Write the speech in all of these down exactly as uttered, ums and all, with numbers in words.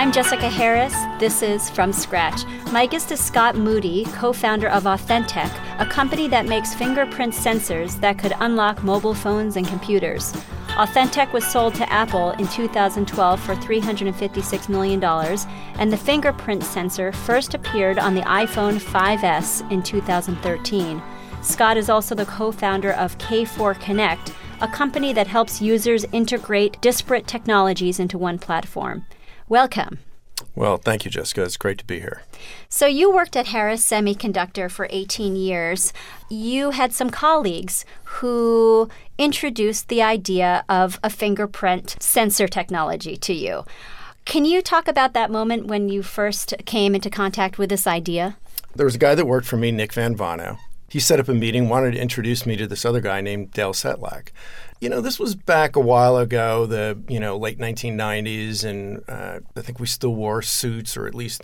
I'm Jessica Harris. This is From Scratch. My guest is Scott Moody, co-founder of Authentec, a company that makes fingerprint sensors that could unlock mobile phones and computers. Authentec was sold to Apple in two thousand twelve for three hundred fifty-six million dollars, and the fingerprint sensor first appeared on the iPhone five S in two thousand thirteen. Scott is also the co-founder of K four Connect, a company that helps users integrate disparate technologies into one platform. Welcome. Well, thank you, Jessica. It's great to be here. So you worked at Harris Semiconductor for eighteen years. You had some colleagues who introduced the idea of a fingerprint sensor technology to you. Can you talk about that moment when you first came into contact with this idea? There was a guy that worked for me, Nick Van Vano. He set up a meeting, wanted to introduce me to this other guy named Dale Setlak. You know, this was back a while ago, the, you know, late nineteen nineties, and uh, I think we still wore suits or at least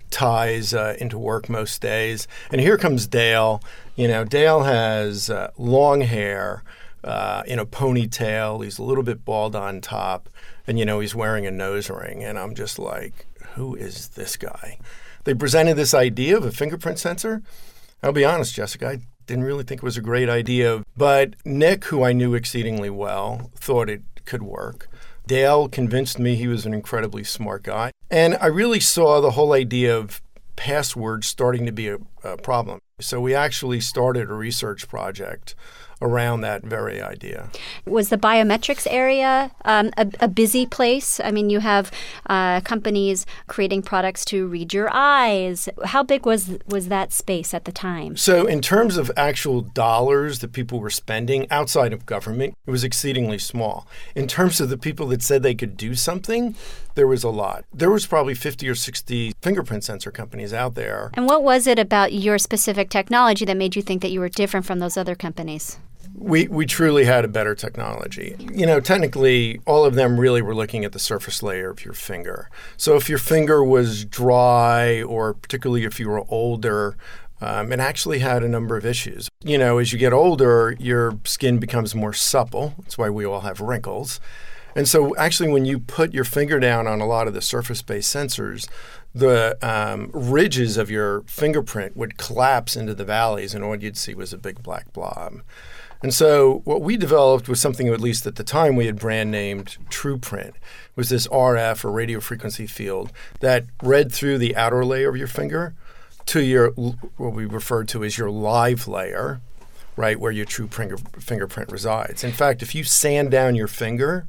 ties uh, into work most days. And here comes Dale. You know, Dale has uh, long hair uh, in a ponytail. He's a little bit bald on top. And, you know, he's wearing a nose ring. And I'm just like, who is this guy? They presented this idea of a fingerprint sensor. I'll be honest, Jessica, I didn't really think it was a great idea. But Nick, who I knew exceedingly well, thought it could work. Dale convinced me he was an incredibly smart guy. And I really saw the whole idea of passwords starting to be a, a problem. So we actually started a research project around that very idea. Was the biometrics area um, a, a busy place? I mean, you have uh, companies creating products to read your eyes. How big was was that space at the time? So in terms of actual dollars that people were spending outside of government, it was exceedingly small. In terms of the people that said they could do something, there was a lot. There was probably fifty or sixty fingerprint sensor companies out there. And what was it about your specific technology that made you think that you were different from those other companies? We we truly had a better technology. You know, technically, all of them really were looking at the surface layer of your finger. So if your finger was dry, or particularly if you were older, um, it actually had a number of issues. You know, as you get older, your skin becomes more supple. That's why we all have wrinkles. And so actually when you put your finger down on a lot of the surface-based sensors, the um, ridges of your fingerprint would collapse into the valleys, and all you'd see was a big black blob. And so what we developed was something, at least at the time, we had brand named TruePrint. It was this R F, or radio frequency field, that read through the outer layer of your finger to your, what we refer to as your live layer, right, where your true finger, fingerprint resides. In fact, if you sand down your finger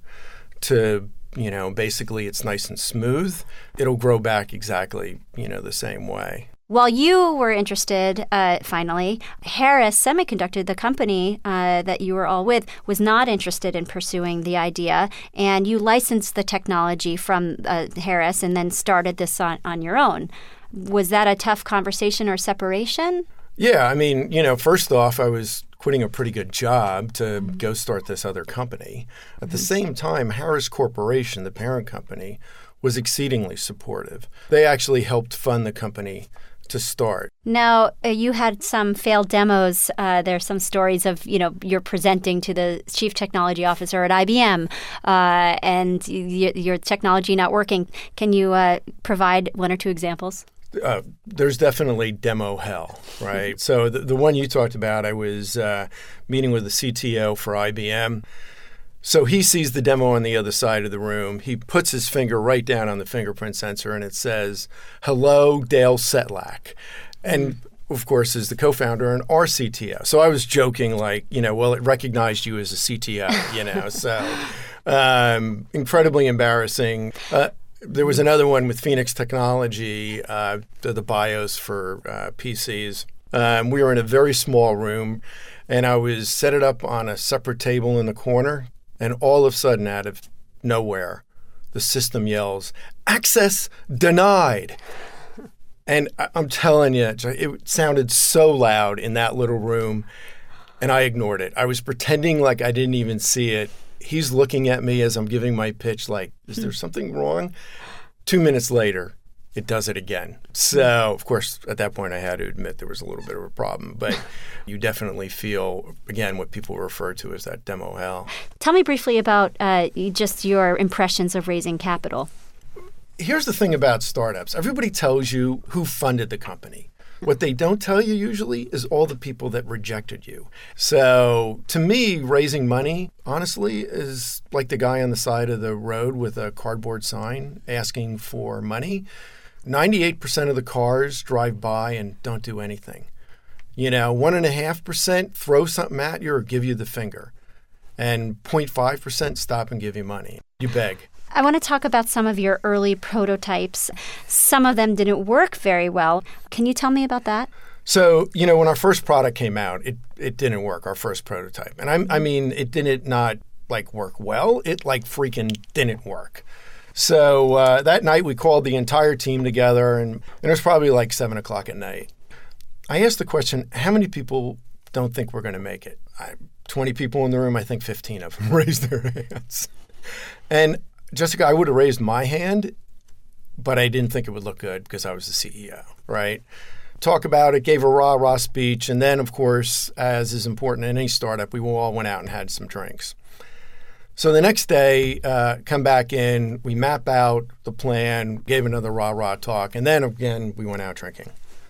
to, you know, basically it's nice and smooth, it'll grow back exactly, you know, the same way. While you were interested, uh, finally, Harris Semiconductor, the company uh, that you were all with, was not interested in pursuing the idea, and you licensed the technology from uh, Harris and then started this on, on your own. Was that a tough conversation or separation? Yeah, I mean, you know, first off, I was quitting a pretty good job to mm-hmm. go start this other company. At mm-hmm. the same time, Harris Corporation, the parent company, was exceedingly supportive. They actually helped fund the company to start. Now, uh, you had some failed demos. Uh, there are some stories of, you know, you're presenting to the chief technology officer at I B M uh, and y- your technology not working. Can you uh, provide one or two examples? Uh, there's definitely demo hell, right? So the, the one you talked about, I was uh, meeting with the C T O for I B M. So he sees the demo on the other side of the room. He puts his finger right down on the fingerprint sensor, and it says, "Hello, Dale Setlak." And, of course, is the co-founder and our C T O. So I was joking like, you know, well, it recognized you as a C T O, you know. So um, incredibly embarrassing. Uh, there was another one with Phoenix Technology, uh, the, the BIOS for uh, P Cs. Um, we were in a very small room, and I was set it up on a separate table in the corner. And all of a sudden, out of nowhere, the system yells, "Access denied." And I- I'm telling you, it sounded so loud in that little room, and I ignored it. I was pretending like I didn't even see it. He's looking at me as I'm giving my pitch like, is there something wrong? Two minutes later, it does it again. So, of course, at that point, I had to admit there was a little bit of a problem. But you definitely feel, again, what people refer to as that demo hell. Tell me briefly about uh, just your impressions of raising capital. here's the thing about startups. Everybody tells you who funded the company. What they don't tell you usually is all the people that rejected you. So to me, raising money, honestly, is like the guy on the side of the road with a cardboard sign asking for money. ninety-eight percent of the cars drive by and don't do anything. You know, one point five percent throw something at you or give you the finger. And zero point five percent stop and give you money. You beg. I want to talk about some of your early prototypes. Some of them didn't work very well. Can you tell me about that? So, you know, when our first product came out, it, it didn't work, our first prototype. And I, I mean, it didn't not like work well. It like freaking didn't work. So uh, that night we called the entire team together, and, and it was probably like seven o'clock at night. I asked the question, how many people don't think we're going to make it? I, twenty people in the room, I think fifteen of them raised their hands. And Jessica, I would have raised my hand, but I didn't think it would look good because I was the C E O, right? Talk about it, gave a rah-rah speech, and then, of course, as is important in any startup, we all went out and had some drinks. So the next day, uh, come back in, we map out the plan, gave another rah-rah talk, and then again, we went out drinking.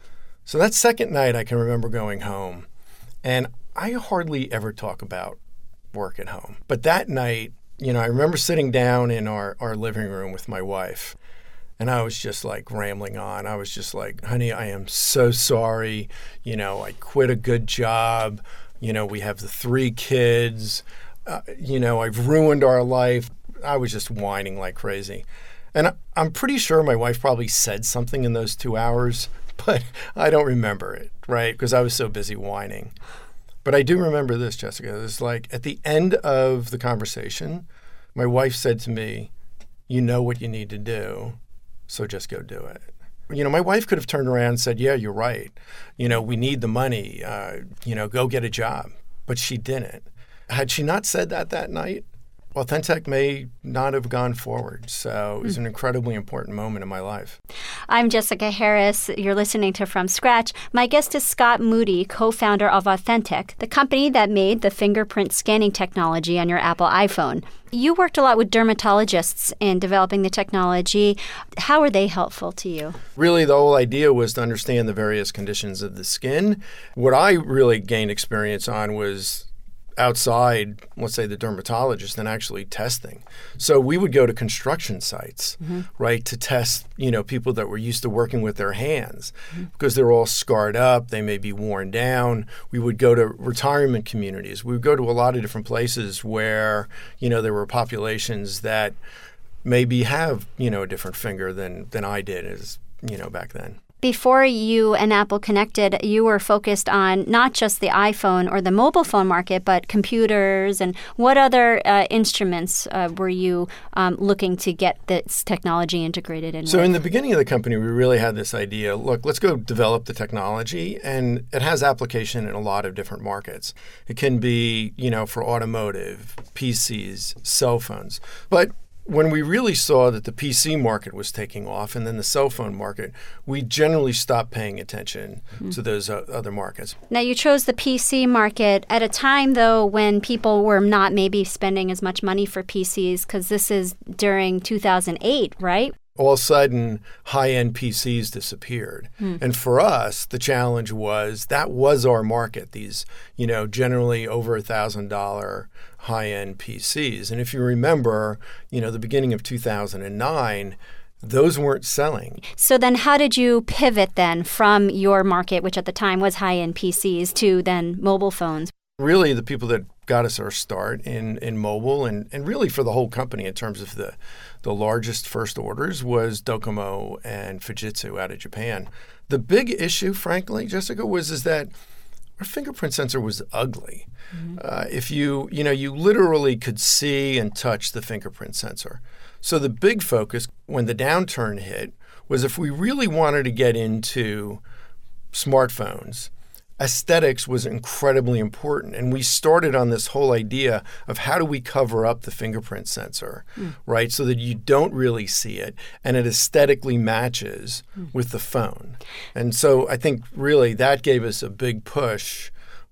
So that second night, I can remember going home, and I hardly ever talk about work at home. But that night, you know, I remember sitting down in our, our living room with my wife, and I was just like rambling on. I was just like, honey, I am so sorry. You know, I quit a good job. You know, we have the three kids. Uh, you know, I've ruined our life. I was just whining like crazy. And I, I'm pretty sure my wife probably said something in those two hours, but I don't remember it, right? Because I was so busy whining. But I do remember this, Jessica. It's like at the end of the conversation, my wife said to me, you know what you need to do, so just go do it. You know, my wife could have turned around and said, yeah, you're right. You know, we need the money. Uh, you know, go get a job. But she didn't. Had she not said that that night, Authentech may not have gone forward. So it was an incredibly important moment in my life. I'm Jessica Harris. You're listening to From Scratch. My guest is Scott Moody, co-founder of Authentech, the company that made the fingerprint scanning technology on your Apple iPhone. You worked a lot with dermatologists in developing the technology. How were they helpful to you? Really, the whole idea was to understand the various conditions of the skin. What I really gained experience on was outside, let's say, the dermatologist and actually testing. So we would go to construction sites, mm-hmm. right, to test, you know, people that were used to working with their hands mm-hmm. because they're all scarred up. They may be worn down. We would go to retirement communities. We would go to a lot of different places where, you know, there were populations that maybe have, you know, a different finger than, than I did as, you know, back then. Before you and Apple connected, you were focused on not just the iPhone or the mobile phone market, but computers. And what other uh, instruments uh, were you um, looking to get this technology integrated in? So with? in the beginning of the company, we really had this idea, look, let's go develop the technology. And it has application in a lot of different markets. It can be, you know, for automotive, P Cs, cell phones. But when we really saw that the P C market was taking off and then the cell phone market, we generally stopped paying attention mm-hmm. to those uh, other markets. Now, you chose the P C market at a time, though, when people were not maybe spending as much money for P Cs, because this is during two thousand eight, right? All of a sudden, high-end P Cs disappeared. Mm. And for us, the challenge was that was our market, these, you know, generally over one thousand dollars high-end P Cs. And if you remember, you know, the beginning of two thousand nine, those weren't selling. So then how did you pivot then from your market, which at the time was high-end P Cs, to then mobile phones? Really, the people that got us our start in, in mobile and, and really for the whole company in terms of the, the largest first orders was Docomo and Fujitsu out of Japan. The big issue, frankly, Jessica, was is that our fingerprint sensor was ugly. Mm-hmm. Uh, if you, you know, you literally could see and touch the fingerprint sensor. So the big focus when the downturn hit was if we really wanted to get into smartphones, aesthetics was incredibly important. And we started on this whole idea of how do we cover up the fingerprint sensor, mm. right, so that you don't really see it and it aesthetically matches mm. with the phone. And so I think really that gave us a big push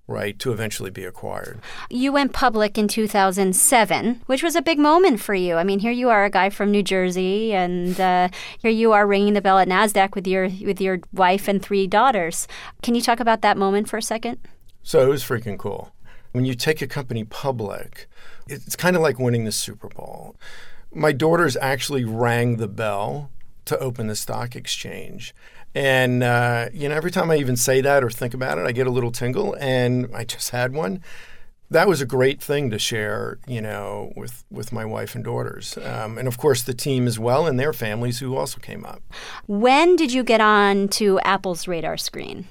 right, to eventually be acquired. You went public in two thousand seven, which was a big moment for you. I mean, here you are, a guy from New Jersey, and uh, here you are ringing the bell at NASDAQ with your with your wife and three daughters. Can you talk about that moment for a second? So it was freaking cool. When you take a company public, it's kind of like winning the Super Bowl. My daughters actually rang the bell to open the stock exchange. And, uh, you know, every time I even say that or think about it, I get a little tingle, and I just had one. That was a great thing to share, you know, with, with my wife and daughters. Um, and, of course, the team as well and their families who also came up. When did you get on to Apple's radar screen?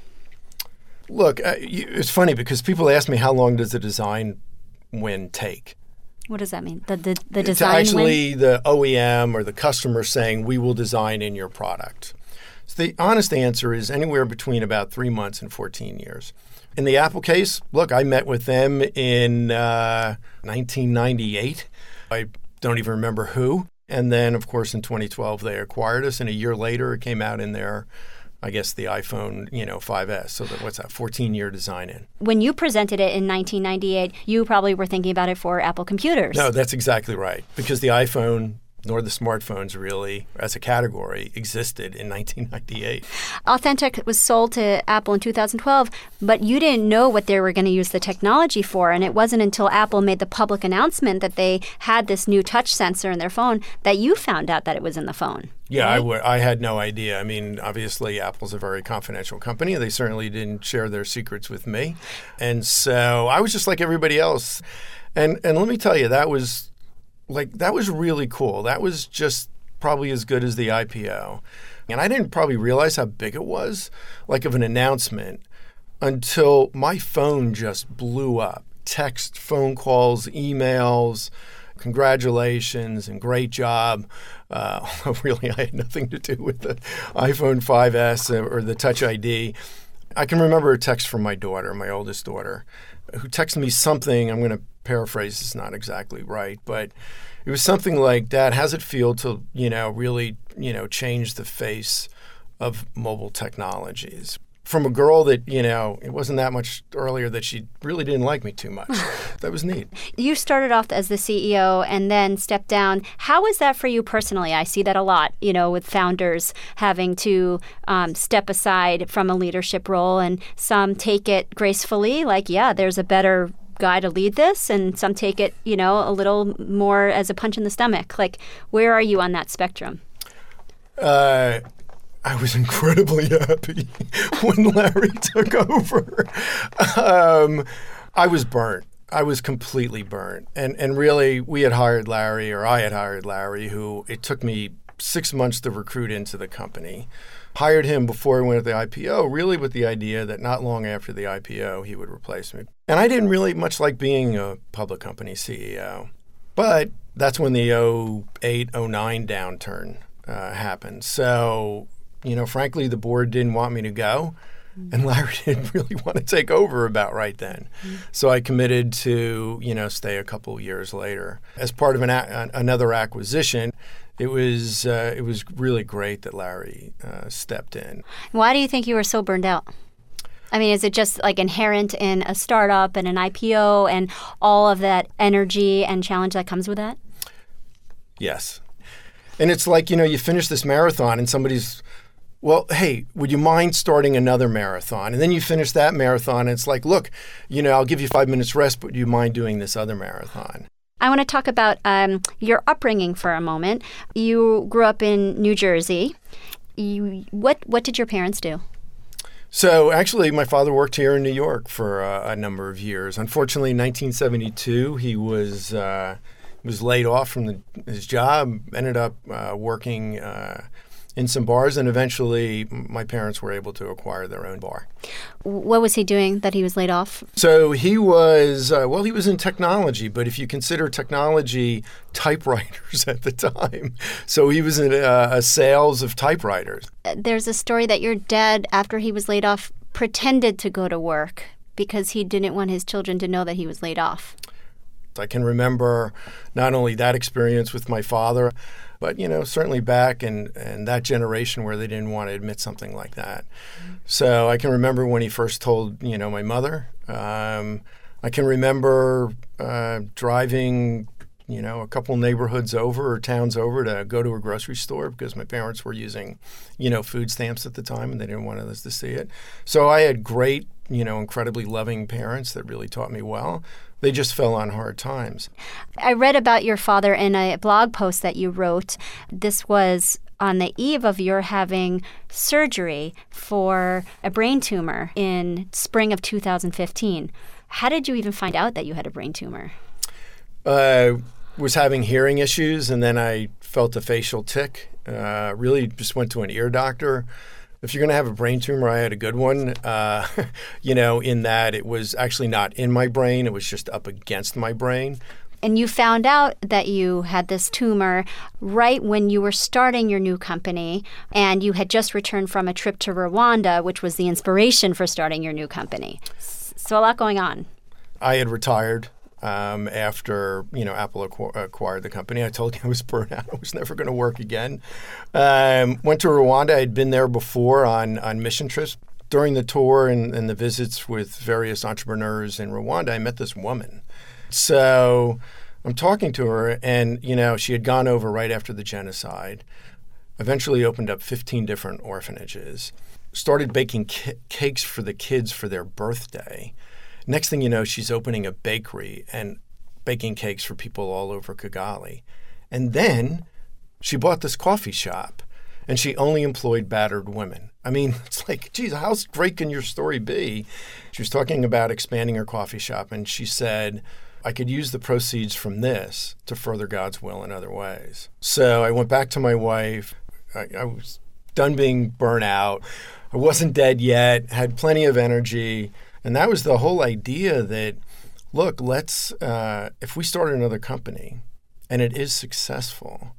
Look, uh, you, it's funny because people ask me how long does the design win take? What does that mean? The the, the design It's actually win? the O E M or the customer saying, we will design in your product. So the honest answer is anywhere between about three months and fourteen years. In the Apple case, look, I met with them in uh, nineteen ninety-eight. I don't even remember who. And then, of course, in twenty twelve, they acquired us. And a year later, it came out in their, I guess, the iPhone, you know, five S. So that, what's that, fourteen-year design in. When you presented it in nineteen ninety-eight, you probably were thinking about it for Apple computers. No, that's exactly right. Because the iPhone, nor the smartphones really, as a category, existed in nineteen ninety-eight. Authentic was sold to Apple in two thousand twelve, but you didn't know what they were going to use the technology for. And it wasn't until Apple made the public announcement that they had this new touch sensor in their phone that you found out that it was in the phone. Yeah, right? I, w- I had no idea. I mean, obviously, Apple's a very confidential company. They certainly didn't share their secrets with me. And so I was just like everybody else. And and let me tell you, that was like that was really cool. That was just probably as good as the I P O. And I didn't probably realize how big it was, like of an announcement, until my phone just blew up. Text, phone calls, emails, congratulations and great job. Uh, really, I had nothing to do with the iPhone five S or the Touch I D. I can remember a text from my daughter, my oldest daughter, who texted me something. I'm going to paraphrase, it's not exactly right, but it was something like, Dad, how's it feel to, you know, really, you know, change the face of mobile technologies? From a girl that, you know, it wasn't that much earlier that she really didn't like me too much. That was neat. You started off as the C E O and then stepped down. How was that for you personally? I see that a lot, you know, with founders having to um, step aside from a leadership role, and some take it gracefully, like, yeah, there's a better guy to lead this, and some take it, you know, a little more as a punch in the stomach. Like, where are you on that spectrum? Uh I was incredibly happy when Larry took over. Um, I was burnt. I was completely burnt. And and really, we had hired Larry, or I had hired Larry, who it took me six months to recruit into the company. Hired him before he went to the I P O, really with the idea that not long after the I P O, he would replace me. And I didn't really much like being a public company C E O. But that's when the oh eight, oh nine downturn uh, happened. So, you know, frankly, the board didn't want me to go, and Larry didn't really want to take over about right then. Mm-hmm. So I committed to, you know, stay a couple of years later. As part of an a- another acquisition, it was uh, it was really great that Larry uh, stepped in. Why do you think you were so burned out? I mean, is it just like inherent in a startup and an I P O and all of that energy and challenge that comes with that? Yes. And it's like, you know, you finish this marathon and somebody's, well, hey, would you mind starting another marathon? And then you finish that marathon, and it's like, look, you know, I'll give you five minutes rest, but do you mind doing this other marathon? I want to talk about um, your upbringing for a moment. You grew up in New Jersey. You, what what did your parents do? So actually, my father worked here in New York for uh, a number of years. Unfortunately, in nineteen seventy-two, he was uh, was laid off from the, his job, ended up uh, working uh in some bars, and eventually my parents were able to acquire their own bar. What was he doing that he was laid off? So he was, uh, well, he was in technology, but if you consider technology, typewriters at the time. So he was in uh, a sales of typewriters. There's a story that your dad, after he was laid off, pretended to go to work because he didn't want his children to know that he was laid off. I can remember not only that experience with my father, but, you know, certainly back in, in that generation where they didn't want to admit something like that. Mm-hmm. So I can remember when he first told, you know, my mother. Um, I can remember uh, driving, you know, a couple neighborhoods over or towns over to go to a grocery store because my parents were using, you know, food stamps at the time and they didn't want us to see it. So I had great, you know, incredibly loving parents that really taught me well. They just fell on hard times. I read about your father in a blog post that you wrote. This was on the eve of your having surgery for a brain tumor in spring of two thousand fifteen. How did you even find out that you had a brain tumor? I uh, was having hearing issues, and then I felt a facial tic. Uh, really just went to an ear doctor. If you're going to have a brain tumor, I had a good one, uh, you know, in that it was actually not in my brain. It was just up against my brain. And you found out that you had this tumor right when you were starting your new company, and you had just returned from a trip to Rwanda, which was the inspiration for starting your new company. So a lot going on. I had retired um, after, you know, Apple acqu- acquired the company. I told you I was burnt out. I was never going to work again. Um, went to Rwanda. I had been there before on, on mission trips. During the tour and, and the visits with various entrepreneurs in Rwanda, I met this woman. So I'm talking to her, and, you know, she had gone over right after the genocide, eventually opened up fifteen different orphanages, started baking ca- cakes for the kids for their birthday. Next thing you know, she's opening a bakery and baking cakes for people all over Kigali. And then she bought this coffee shop, and she only employed battered women. I mean, it's like, geez, how great can your story be? She was talking about expanding her coffee shop, and she said, I could use the proceeds from this to further God's will in other ways. So I went back to my wife. I, I was done being burnt out. I wasn't dead yet, had plenty of energy. And that was the whole idea that, look, let's, uh, if we start another company and it is successful,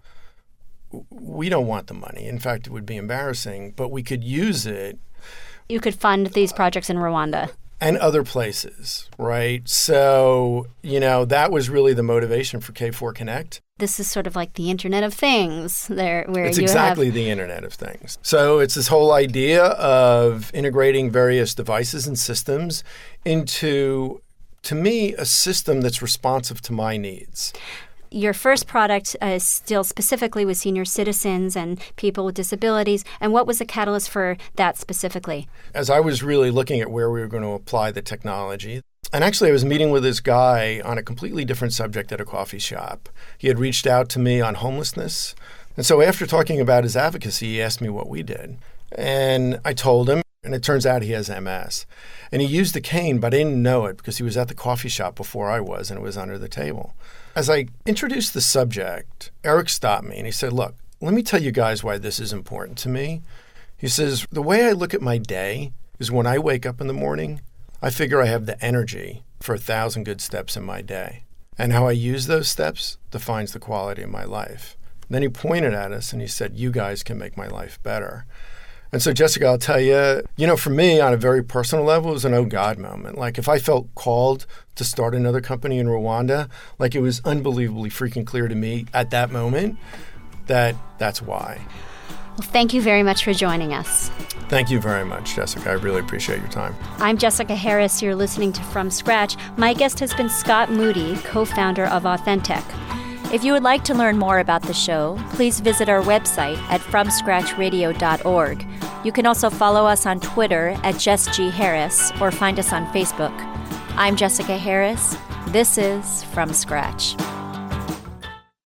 we don't want the money. In fact, it would be embarrassing, but we could use it. You could fund these projects in Rwanda. And other places, right? So, you know, that was really the motivation for K four Connect. This is sort of like the Internet of Things, there, where it's you exactly have... the Internet of Things. So it's this whole idea of integrating various devices and systems into, to me, a system that's responsive to my needs. Your first product uh, is still specifically with senior citizens and people with disabilities. And what was the catalyst for that specifically? As I was really looking at where we were going to apply the technology, and actually I was meeting with this guy on a completely different subject at a coffee shop. He had reached out to me on homelessness. And so after talking about his advocacy, he asked me what we did. And I told him, and it turns out he has M S. And he used the cane, but I didn't know it because he was at the coffee shop before I was, and it was under the table. As I introduced the subject, Eric stopped me and he said, look, let me tell you guys why this is important to me. He says, the way I look at my day is when I wake up in the morning, I figure I have the energy for a thousand good steps in my day. And how I use those steps defines the quality of my life. And then he pointed at us and he said, you guys can make my life better. And so, Jessica, I'll tell you, you know, for me, on a very personal level, it was an oh, God moment. Like, if I felt called to start another company in Rwanda, like, it was unbelievably freaking clear to me at that moment that that's why. Well, thank you very much for joining us. Thank you very much, Jessica. I really appreciate your time. I'm Jessica Harris. You're listening to From Scratch. My guest has been Scott Moody, co-founder of Authentic. If you would like to learn more about the show, please visit our website at from scratch radio dot org. You can also follow us on Twitter at Jess G. Harris or find us on Facebook. I'm Jessica Harris. This is From Scratch.